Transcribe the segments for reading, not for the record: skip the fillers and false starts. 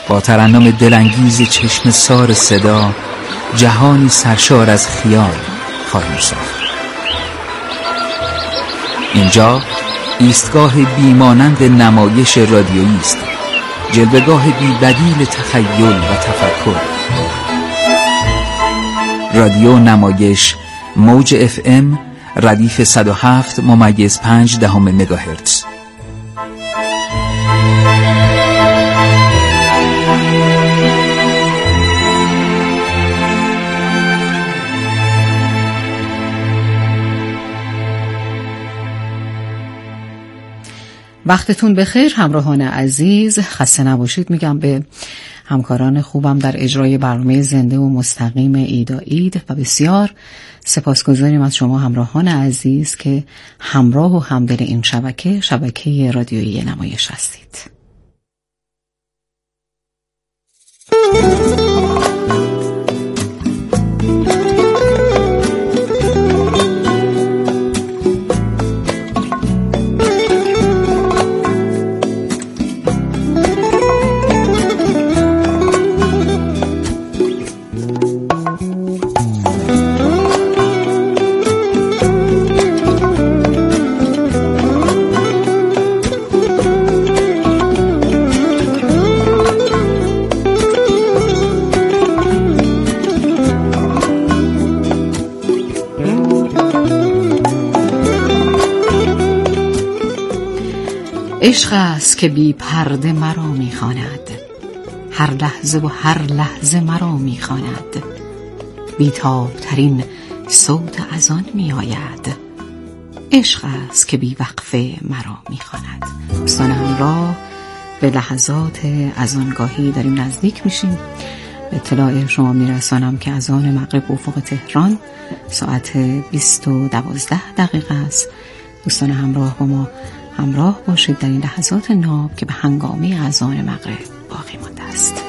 با ترنم دلانگیز چشم سار صدا جهانی سرشار از خیال خواهیم ساخت. اینجا ایستگاه بیمانند نمایش رادیویی است، جلوه‌گاه بی‌بدیل تخیل و تفکر. رادیو نمایش موج FM ردیف 107.5 مگاهرتز. وقتتون بخیر همراهان عزیز، خسته نباشید میگم به همکاران خوبم در اجرای برنامه زنده و مستقیم عید و بسیار سپاسگزاریم از شما همراهان عزیز که همراه و همدل این شبکه رادیویی نمایش هستید. عشق است که بی پرده مرا می‌خواند، هر لحظه و هر لحظه مرا می‌خواند، بی‌تاب‌ترین صوت اذان می‌آید. عشق است که بی وقفه مرا می‌خواند. دوستان همراه به لحظات اذانگاهی داریم نزدیک میشیم. به اطلاع شما میرسانم که اذان مغرب به افق تهران ساعت 20:12 است. دوستان همراه با ما همراه باشید در این لحظات ناب که به هنگامه اذان مغرب باقی مانده است.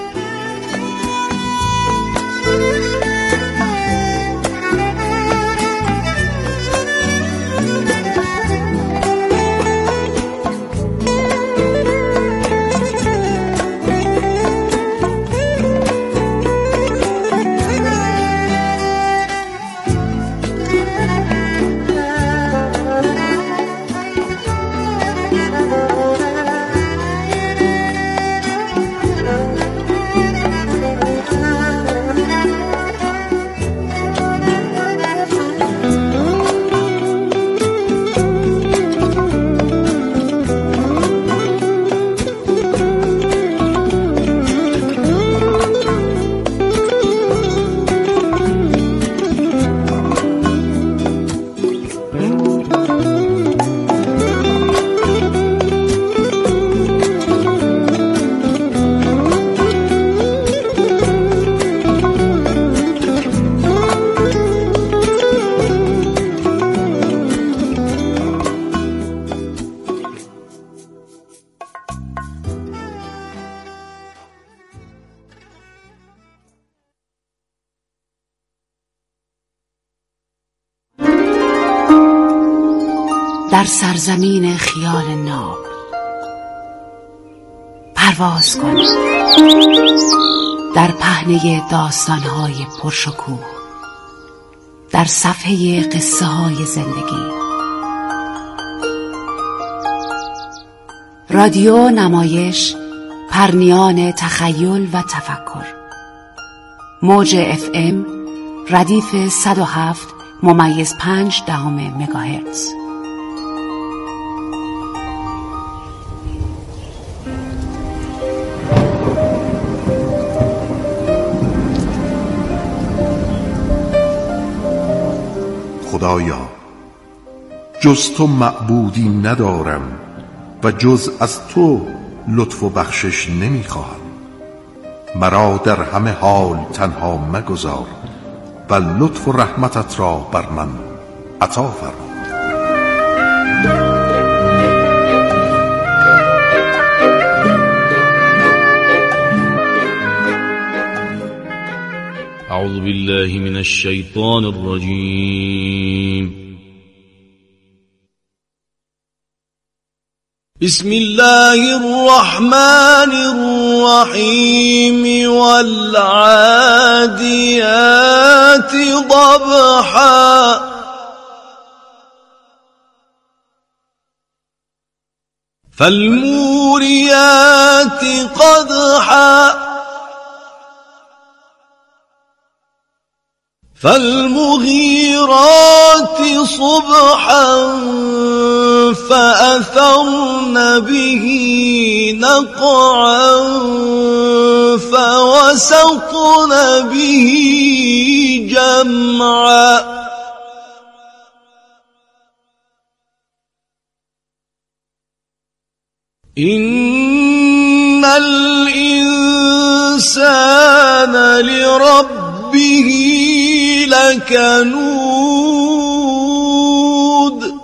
در سرزمین خیال ناب پرواز کن، در پهنه داستان‌های پرشکوه، در صفحه قصه‌های زندگی. رادیو نمایش پرنیان تخیل و تفکر، موج FM ردیف 107.5 مگاهرتز. خدایا جز تو معبودی ندارم و جز از تو لطف و بخشش نمیخواهم. مرا در همه حال تنها مگذار و لطف و رحمتت را بر من عطا فرما. اعوذ بالله من الشیطان الرجیم. بسم الله الرحمن الرحيم والعاديات ضبحا فالموريات قدحا فالمغيرات صبحا فأثرن به نقعا فوسطن به جمعا إن الإنسان لربه لكنود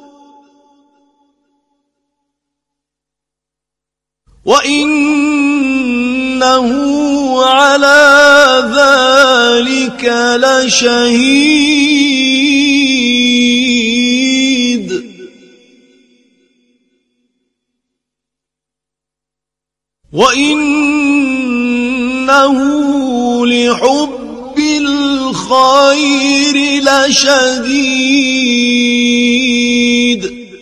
وإنه على ذلك لشهيد وإنه لحب الخير لشديد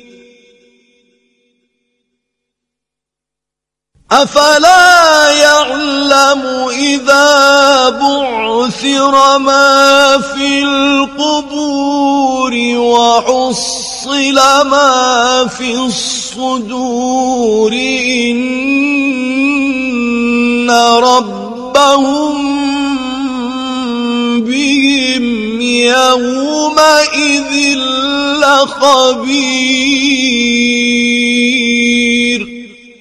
أفلا يعلم إذا بعثر ما في القبور وحصل ما في الصدور إن ربهم بهم يومئذ لخبير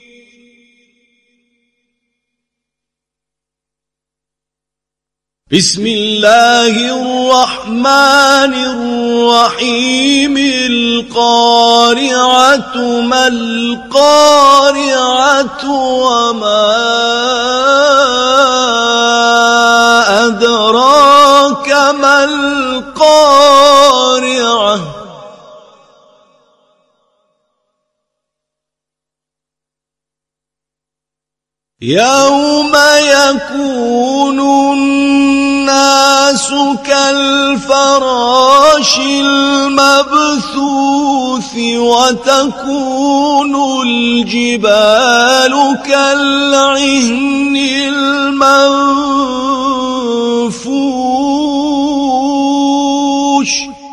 بسم الله الرحمن الرحيم القارعة ما القارعة وما أدراك ما القارعة يوم يكون الناس كالفراش المبثوث وتكون الجبال كالعهن المنفوش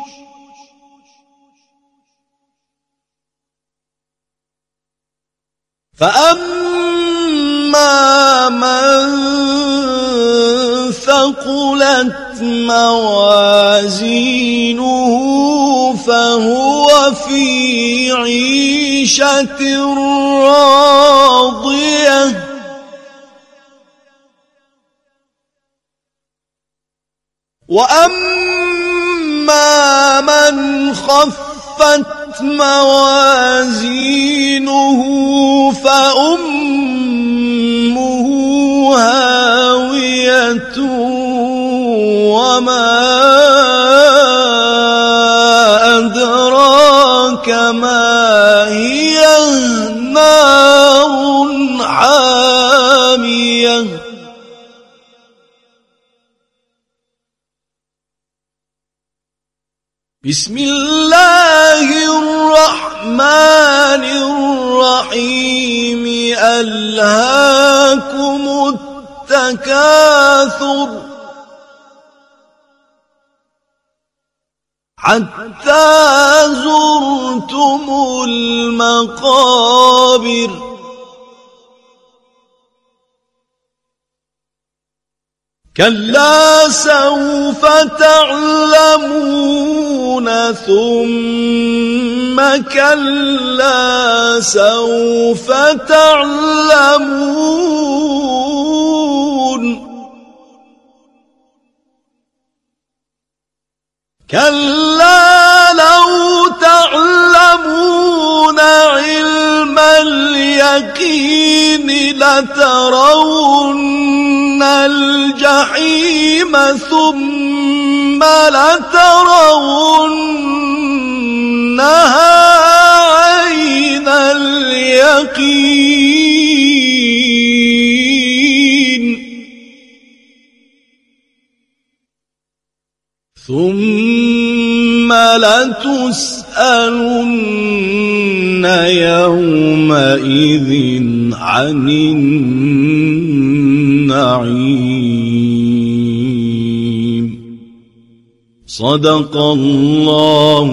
فأما من ثقلت موازينه فهو في عيشة راضية وأما من خفت موازينه فأمه هاوية وما أدراك ما هي نار حامية بسم الله الرحمن الرحيم ألهاكم التكاثر حتى زرتم المقابر كلا سوف تعلمون ثم كلا سوف تعلمون كلا لو تعلمون علم اليقين لترون الجحيم ثم لترونها عين اليقين ثم لتسألن يومئذ عن النعيم. صدق الله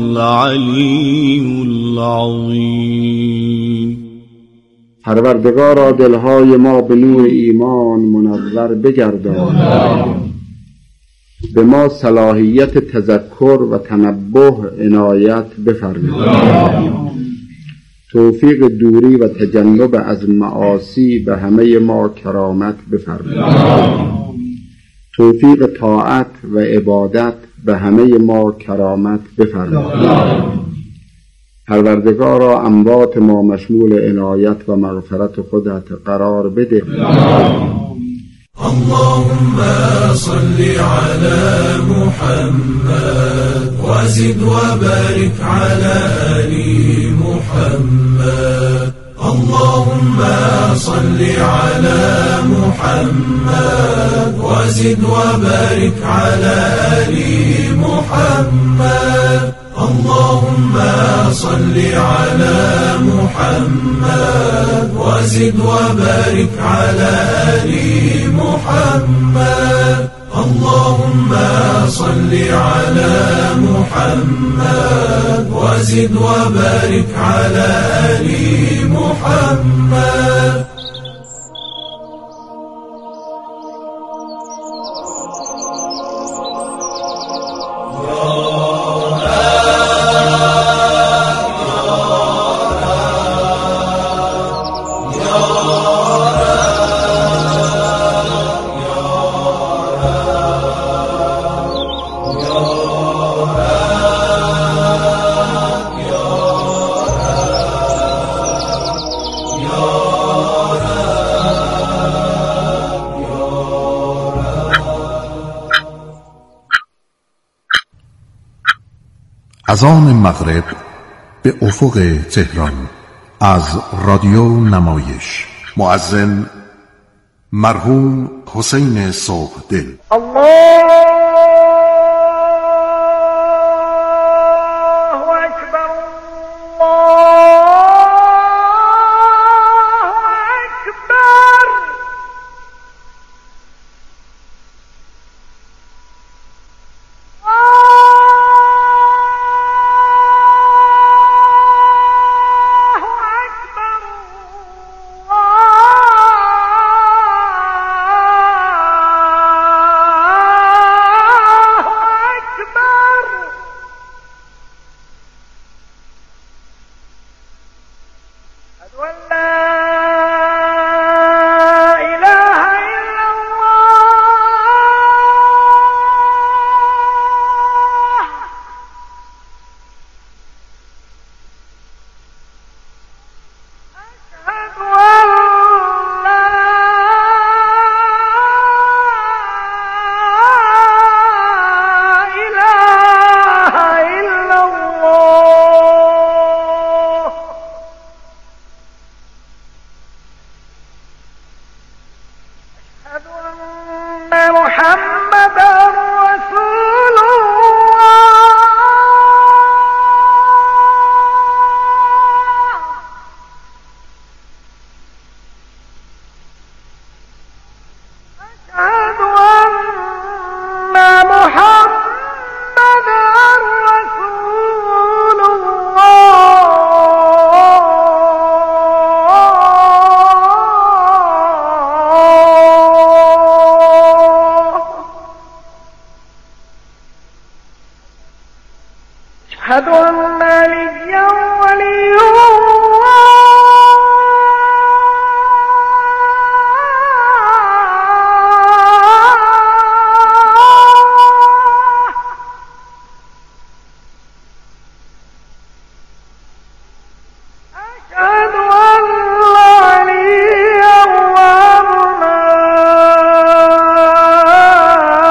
العلی العظیم. پروردگارا دلهای ما به نور ایمان منور بگردان، به ما صلاحیت تذکر و تنبه عنایت بفرما، توفیق دوری و تجنب از معاصی به همه ما کرامت بفرما، توفیق طاعت و عبادت به همه ما کرامت بفرما. پروردگارا اموات ما مشمول عنایت و مغفرت خودت قرار بده. اللهم صل على محمد وزد وبارك على آل محمد. اللهم صل على محمد وزد وبارك على آل محمد. اللهم صل على محمد وزد وبارك على آل محمد. اللهم صل على محمد وزد وبارك على آل محمد. اذان مغرب به افق تهران از رادیو نمایش. مؤذن مرحوم حسین صبحدل.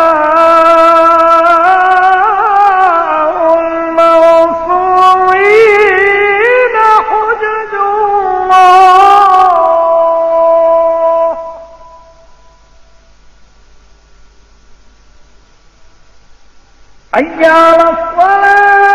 الْمَغْفُورِ حي على الصلاة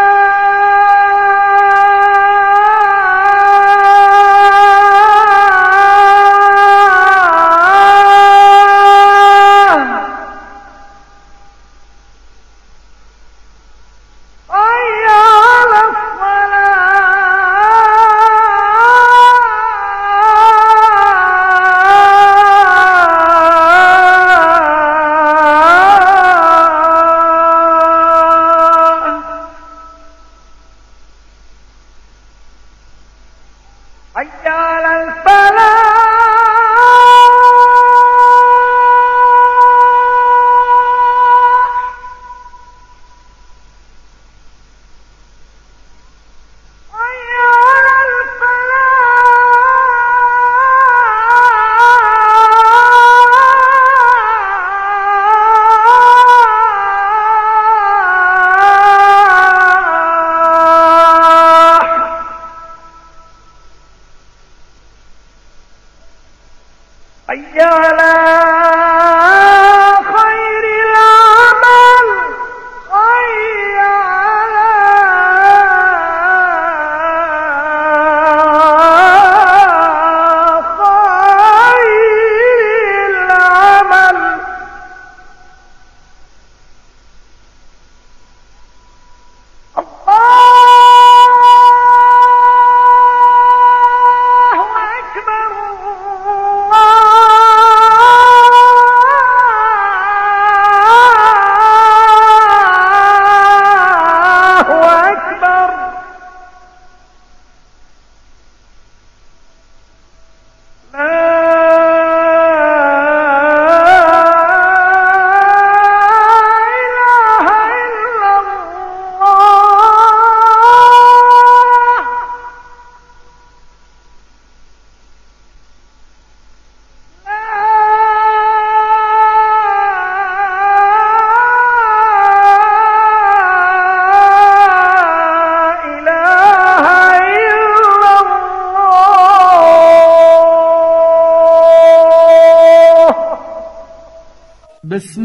بسم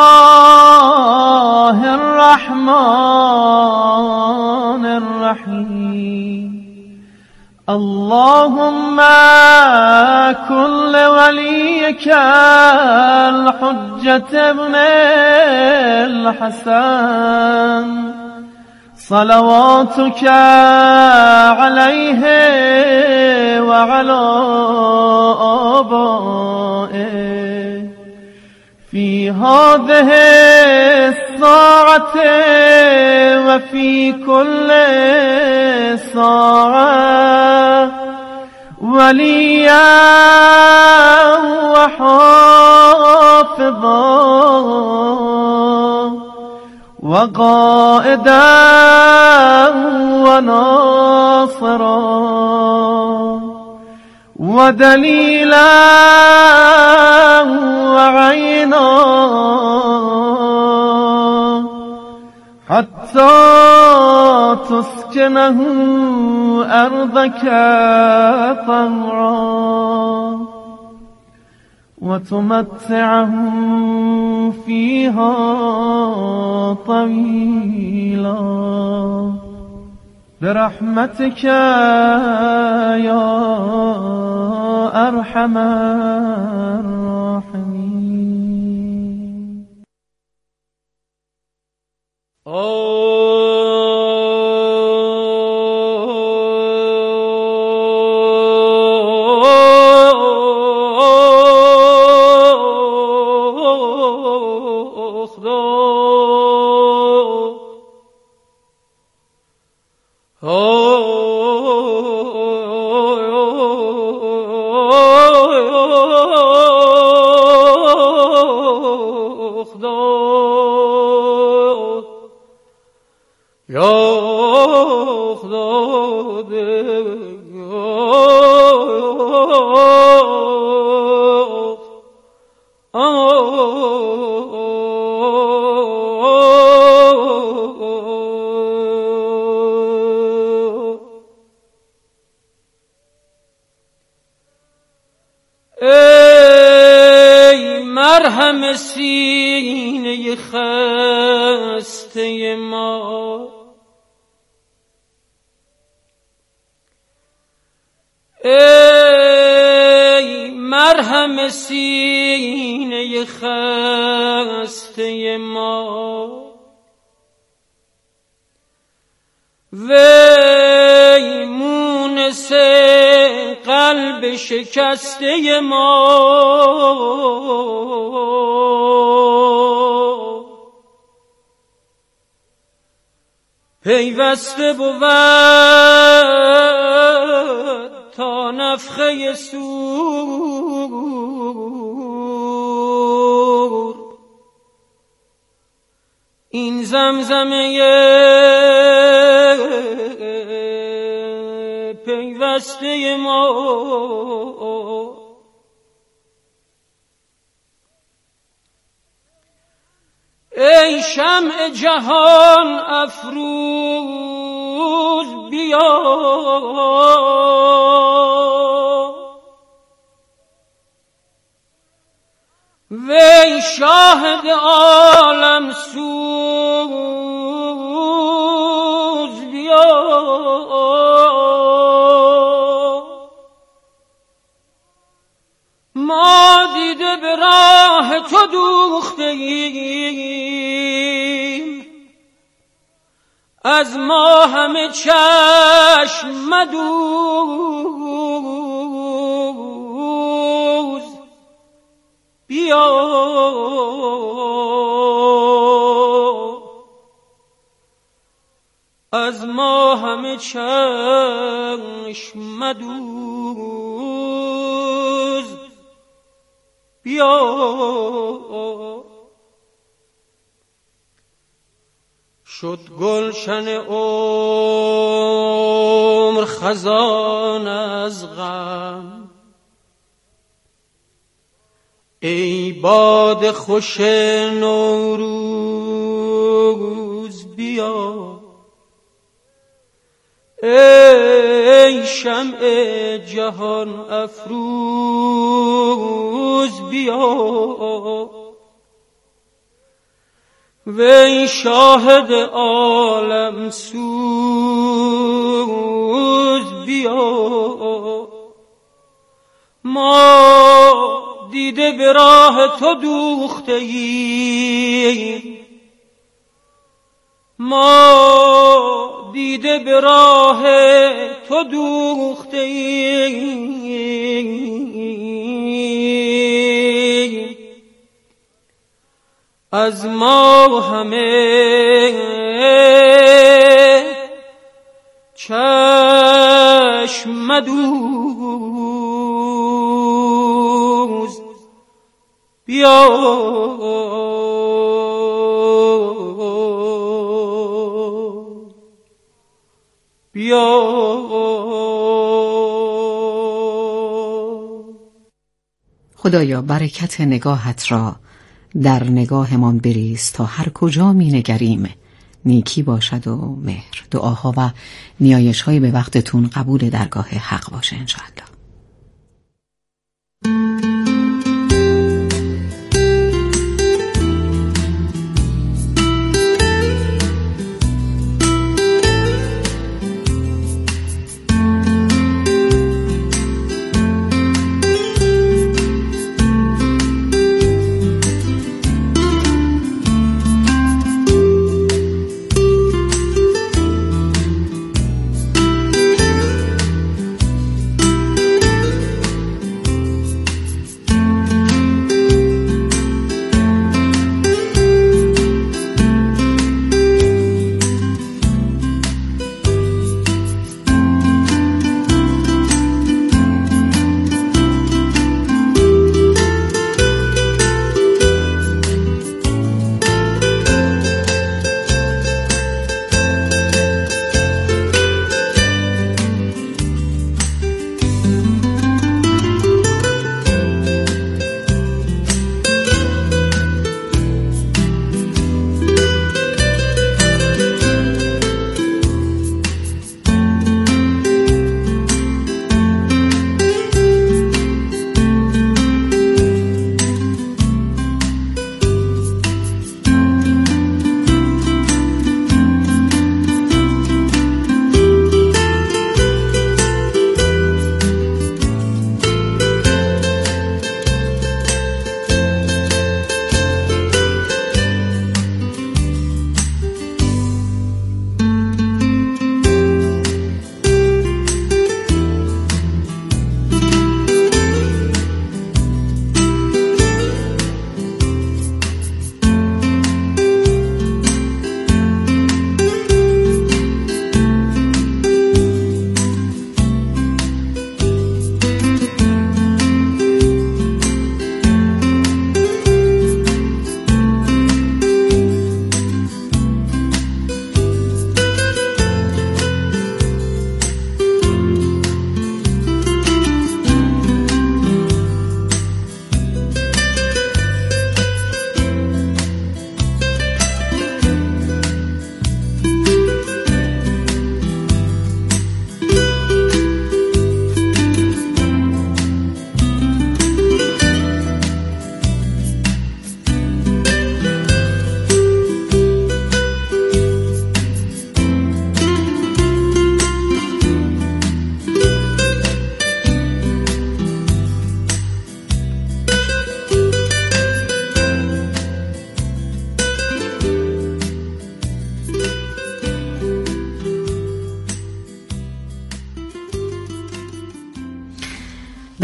الله الرحمن الرحيم اللهم كن لوليك الحجة ابن الحسن صلواتك عليه وعلى آبائه في هذه الساعة وفي كل ساعة وليا وحافظا وقائدا وناصرا ودليلا وعينا حتى تسكنه أرضك طوعا وتمتعه فيها طويلا برحمتك يا أرحم الراحمين. ای مرهم سینه خسته ما. ای مرهم سینه خسته ما، وی مونس قلب شکسته ما. پیوسته بود تا نفخه صور این زمزمه پیوسته ما. ای شمع جهان افروز بیا، وی شاهد عالم سوز بیا. ما دیده به راه تو دوخته ایم، از ما همه چشم مدوز بیا. از ما همه چشم مدوز بیا. شد گلشن عمر خزان از غم، ای باد خوش نوروز بیا. ای شمع جهان افروز بیا، وی شاهد عالم سوز بیا. ما دیده به راه تو دوخته ایم، ما دیده به راه تو دوخته ایم، از ما همه چشم مدوز بیا. خدایا برکت نگاهت را در نگاهمان بریز تا هر کجا می نگریم نیکی باشد و مهر. دعاها و نیایش‌های به وقتتون قبول درگاه حق باشه انشاءالله.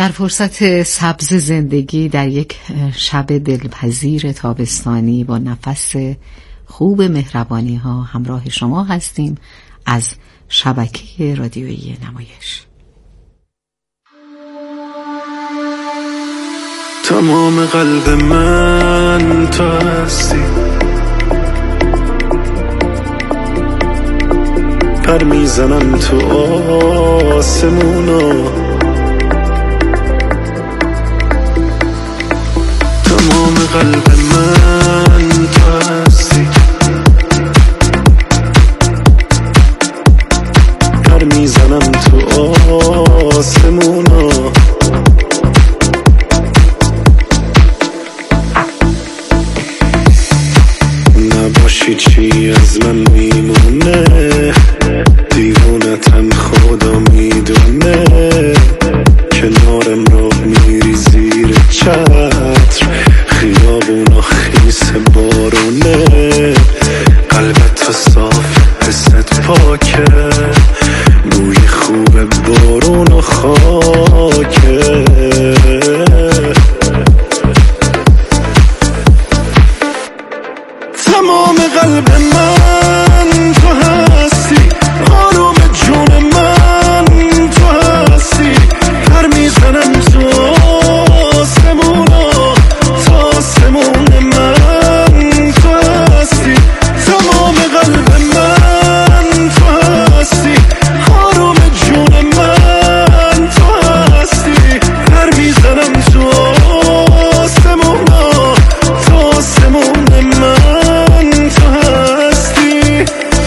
در فرصت سبز زندگی در یک شب دلپذیر تابستانی با نفس خوب مهربانی ها همراه شما هستیم از شبکه رادیویی نمایش. تمام قلب من تو هستی، پر میزنم تو آسمونا، تمام قلب من تو هستی، پر میزنم تو آسمونا، نباشی چی از من میمونه، دیوونتم خدا میدونه، کنارم رو میری زیر چتر، خیابونا خیس بارونه، قلبت تو صاف حست پاکه، بوی خوب بارون و خاکه، تمام قلب من تو هستی، آروم جون من تو هستی، پر میزنم تو آسمونا، تو آسمون من تو هستی، تمام قلب من تو هستی، آروم جون من تو هستی، پر میزنم تو آسمونا، تو آسمون من تو هستی.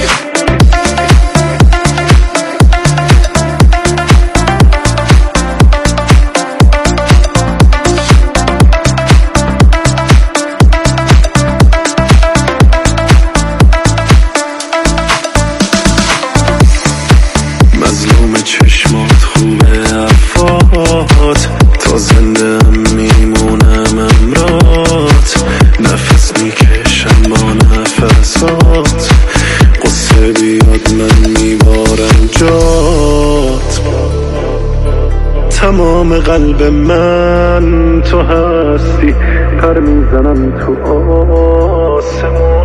مظلوم چشمات خوبه حرفات، تا زنده میمونم امرات، نفس میکشم با نفسات، قصه بیاد من میبارم جات، تمام قلب من تو هستی، پر میزنم تو آسمون.